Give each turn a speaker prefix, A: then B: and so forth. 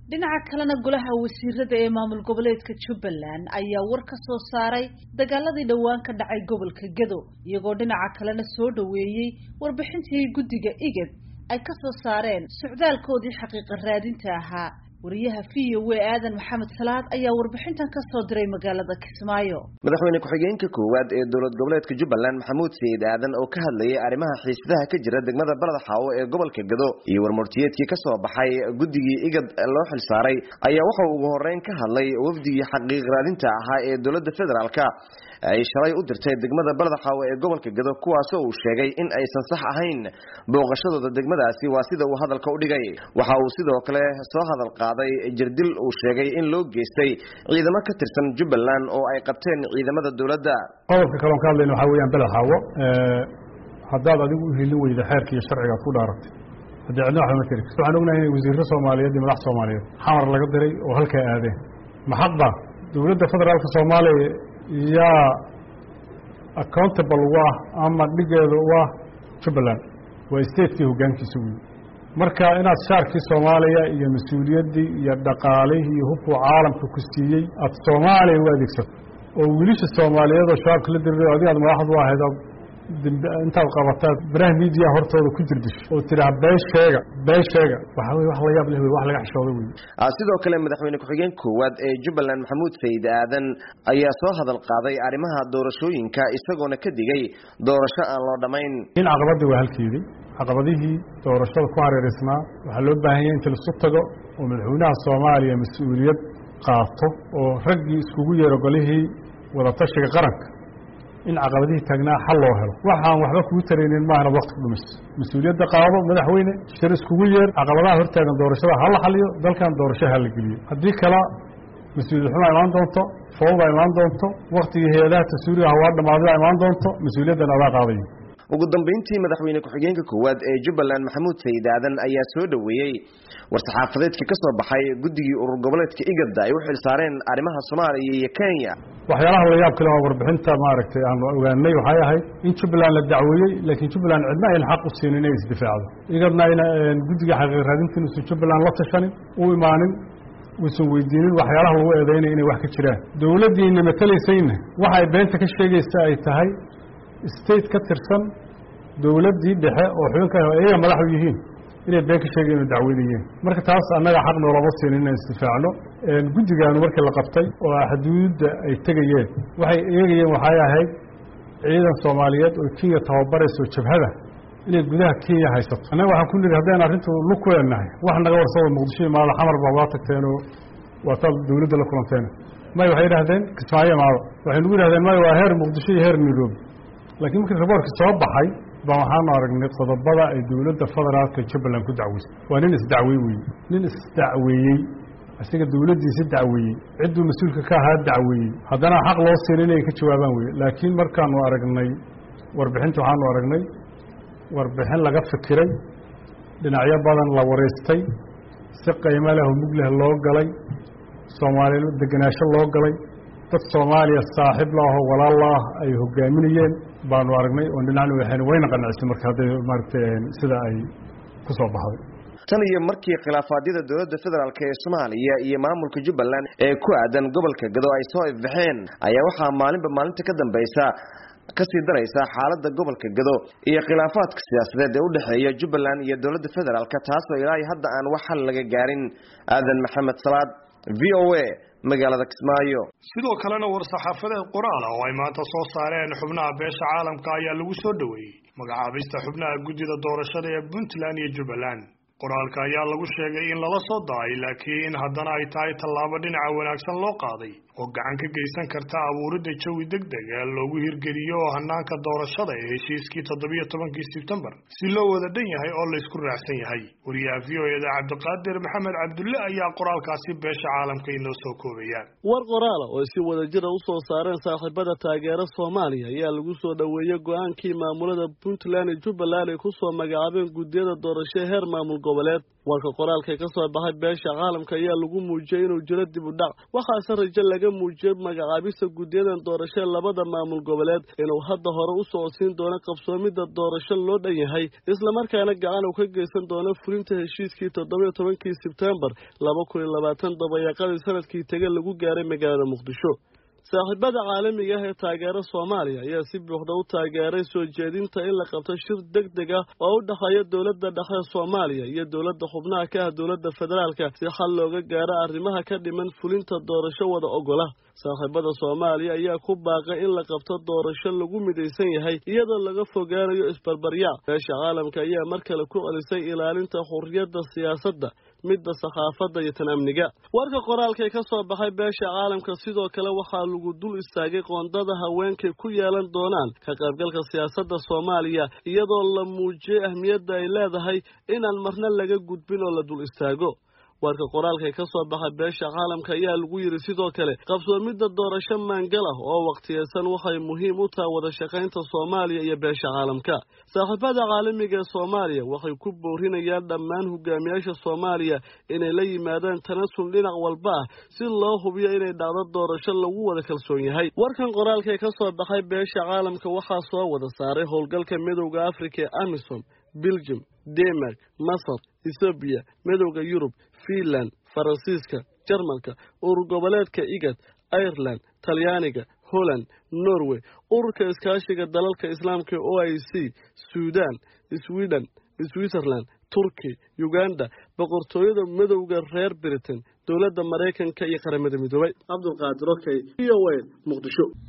A: dhinaca kalena golaha wasiirada ee maamul goboleedka Jubbaland ayaa war ka soo saaray dagaaladii dhawaan ka dhacay gobolka Gedo iyagoo dhinaca kalena soo dhaweeyay warbixintii guddiga IGAD ay ka soo saareen socdaalkoodii xaqiiqo raadinta ahaa wariyaha VOA Aadan Maxamed Salaad ayaa warbixintan ka soo diray magaalada Kismaayo
B: madaxweyne ku-xigeenka koowaad ee dowlad goboleedka Jubbaland Maxamuud Sayid Aadan oo ka hadlayay arrimaha xiisadaha ka jira degmada Barada Xaawo ee gobolka Gedo iyo warmurtiyeedkii ka soo baxay guddigii IGAD loo xil saaray ayaa waxa uu ugu horeyn ka hadlay wafdigii xaqiiqo raadinta ahaa ee dowladda federaalka ay shalay u dirtay degmada Barada Xaawo ee gobolka Gedo kuwaas oo uu sheegay in aysan sax ahayn booqashadooda degmadaasi waa sida uu hadalka u dhigay waxa uu sidoo kale soo hadal qaaday jirdil uu sheegay in loo geystay ciidamo ka tirsan Jubbaland oo ay qabteen ciidamada dawladda
C: qodobka kale oo ka hadlayna waxa weeyaan Barada Xaawo haddaad adigu u helin weyda xeerka iyo sharciga ku dhaaratay haddii cidna wax ma tiri waxaan ognahay in wasiirada Soomaaliyeed iyo madax Soomaaliyeed xamar laga diray oo halka aadeen maxadba dawladda federaalka Soomaaliya yaa accountable waa ama dhigeedu waa Jubbaland waa state-kii hoggaankiisa weey marka inaad shaarkii Soomaaliya iyo mas'uuliyadii iyo dhaqaalihii iyo hubka caalamka ku siiyay ad Soomaaliya u adeegsato oo wiilasha Soomaaliyeed oo shaarka la diray adiga madaxdu waa hay'ad inta qabataa baraha media hortooda ku jirdisho oo tiraa beesheega waxa weey wax la yaab leh wax laga xishoodo weey
B: sidoo kale madaxweyne ku-xigeenka koowaad ee Jubbaland Maxamuud Sayid Aadan ayaa soo hadal qaaday arrimaha doorashooyinka isagoona ka digay doorasho aan loo dhamayn
C: in caqabadii waa halkeedii caqabadihii doorashada ku hareereysnaa waxa loo baahan yahay in la soo tago oo madaxweynaha Soomaaliya mas'uuliyad qaato oo raggii iskugu yeero golihii wada tashiga qaranka in caqabadihii taagnaa xal loo helo waxaan waxba kugu tareenin maana waqti dhumis mas'uuliyadda qaado madaxweyne shir iskugu yeer caqabadaha hortaagan doorashada hal xaliyo dalkan doorasho hal geliyo haddii kala mas'uuliyad xumo imaan doonto fowda imaan doonto waqtigii hay'adaha taswiiriga waa dhamaaday imaan doonto mas'uuliyaddan adaa qaadayo
B: ugu dambeyntii madaxweyne ku-xigeenka koowaad ee Jubbaland Maxamuud Sayid Aadan ayaa soo dhaweeyay war-saxaafadeedka ka soo baxay guddigii urur goboleedka IGAD ay u xil saareen arrimaha Soomaaliya iyo Kenya
C: waxyaalaha la yaab kale oo warbixinta maaragtay aan ogaanay waxay ahayd in Jubbaland la dacweeyay laakiin Jubbaland cidna ay xaq u siinin inay isdifaacdo IGADna guddiga xaqiiqo raadinta inuu Jubbaland la tashanin uu imaanin wuxuu weydiinin waxyaalaha lagu eedeynay inay wax ka jiraan dawladdiina matalaysayna waxay beenta ka sheegaysaa ay tahay state ka tirsan dawladdii dhexe oo xubinka ay madaxdu yihiin inay been ka sheegayeen dacwadiyeen marka taas annaga xaq noolama siinin inaan isdifaacno guddigan markii la qabtay oo xuduudda ay tagayeen waxay eegayeen waxay ahayd ciidan Soomaaliyeed oo Kenya tababarayso jabhada inay gudaha Kenya haysato annaga waxaan ku niri haddaan arrintu lug ku leenahay wax naga warsado Muqdisho maal xamar baa tagteen oo waa tal dawladda la kulanteen may waxay yiraahdeen Kismaayo maal waxay nagu yiraahdeen may waa heer Muqdisho iyo heer Nairobi laakiin markii raboorka soo baxay baa waxaan aragnay qodobada ay dawladda federaalka Jubbaland ku dacweysay waa nin isdacweeyay asiga dawladdiisa dacweeyay ciduu mas'uulka ka ahaa dacweeyay haddana xaq loo siin inay ka jawaabaan weey laakiin markaan aragnay warbixinta waxaan aragnay warbixin laga fikiray dhinacyo badan la wareystay si qiimo leh oo mug leh loo galay Soomaaliyeed deganaansho loo galay dad Soomaaliya saaxiib la ah walaal la ah ay hogaaminayeen baanu aragnay oo dhinacna waxaan wayna qanacsan marka haday maartay sida ay ku soo baxday
B: tan iyo markii khilaafaadida dawladda federaalka ee Soomaaliya iyo maamulka Jubbaland ee ku aadan gobolka Gedo ay soo ifbaxeen ayaa waxa maalinta ka dambaysa ka sii daraysa xaaladda gobolka Gedo iyo khilaafaadka siyaasadeed ee u dhaxeeya Jubbaland iyo dawladda federaalka taas oo ilaa hadda aan wax xal laga gaarin Aadan Maxamed Salaad VOA magaalada Kismaayo
D: sidoo kalena war-saxaafadeed qoraal ah oo ay maanta soo saareen xubnaha beesha caalamka ayaa lagu soo dhaweeyay magacaabista xubnaha guddida doorashada ee Puntland iyo Jubbaland qoraalka ayaa lagu sheegay in lala soo daay laakiin haddana ay tahay tallaabo dhinaca wanaagsan loo qaaday oo gacan ka geysan karta abuuridda jawi degdeg ah loogu hirgeliyo hanaanka doorashada ee heshiiskii 17 Sebtembar si loo wada dhan yahay oo la isku raacsan yahay wariyaha VOA-da Cabdiqaadir Maxamed Cabdulle ayaa qoraalkaasi beesha caalamka inoo soo koobaya
E: war qoraal oo si wada jir u soo saareen saaxiibada taageera Soomaaliya ayaa lagu soo dhaweeyay go'aankii maamulada Puntland iyo Jubbaland ay ku soo magacaabeen guddiyada doorashada heer maamul goboleed. warka qoraalka ka soo baxay beesha caalamka ayaa lagu muujiyay inuu jiro dib u dhac waxaase rajo laga muujiyay magacaabista guddiyadan doorasho labada maamul goboleed inuu hadda hore u socodsiin doono qabsoomida doorasho loo dhan yahay isla markaana gacan uu ka geysan doono fulinta heshiiskii 17 Sebtembar 2020 dabayaaqadii sanadkii tagay lagu gaaray magaalada Muqdisho. saaxiibada caalamiga ah ee taageera Soomaaliya ayaa si buuxda u taageeray soo jeedinta in la qabto shir degdeg ah oo u dhaxeeya dowladda dhexe Soomaaliya iyo dowladda xubnaha ka ah dowladda federaalka si xal looga gaaro arrimaha ka dhiman fulinta doorasho wada ogola. saaxiibada Soomaaliya ayaa ku baaqay in la qabto doorasho lagu midaysan yahay iyadoo laga fogaanayo isbarbaryac. beesha caalamka ayaa mar kale ku celisay ilaalinta xurriyadda siyaasadda midda saxaafadda iyo tan amniga. warka qoraalka ka soo baxay beesha caalamka sidoo kale waxaa lagu dul istaagay qoondada haweenka ku yeelan doonaan ka qaybgalka siyaasadda Soomaaliya iyadoo la muujiyay ahmiyadda ay leedahay inaan marna laga gudbin oo la dul istaago. warka qoraalka ka soo baxay beesha caalamka ayaa lagu yiri sidoo kale qabsoomida doorasho maangal ah oo waqtiyeysan waxay muhiim u tahay wada shaqaynta Soomaaliya iyo beesha caalamka. saaxiibada caalamiga ee Soomaaliya waxay ku boorinayaan dhammaan hogaamiyaasha Soomaaliya inay la yimaadaan tanasul dhinac walba ah si loo hubiyo inay dhacdo doorasho lagu wada kalsoon yahay. warkan qoraalka ka soo baxay beesha caalamka waxaa soo wada saaray howlgalka midowga Afrika ee AMISOM, Belgium, Denmark, Masar, Ethiopia, midowga Yurub, Finland, Faransiiska, Jarmalka, urur goboleedka IGAD, Ireland, Talyaaniga, Holland, Norway, ururka iskaashiga dalalka Islaamka OIC, Sudan, Sweden, Switzerland, Turkey, Uganda, boqortooyada midowga reer Britain, dowladda Mareykanka iyo qaramada midoobay. Cabdulqaadir Okey, VOA, Muqdisho.